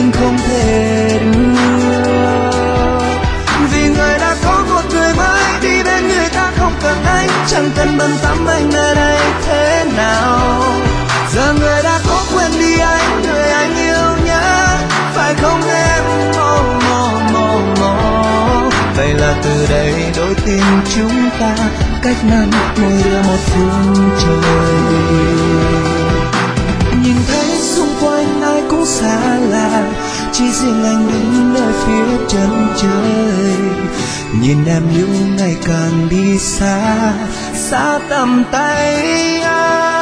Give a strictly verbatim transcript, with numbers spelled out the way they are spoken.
tim không thể đưa. Vì người đã có một người mới, đi bên người ta không cần anh, chẳng cần bận tâm anh ở đây thế nào. Giờ người đã có quên đi anh, người anh yêu nhớ, phải không em? Oh, oh, oh, oh. Vậy là từ đây đôi tim chúng ta cách năm mỗi đứa một phương trời. Nhìn thấy xung quanh ai cũng xa lạ, chỉ riêng anh đứng nơi phía chân trời. Nhìn em yêu ngày càng đi xa, xa tầm tay anh.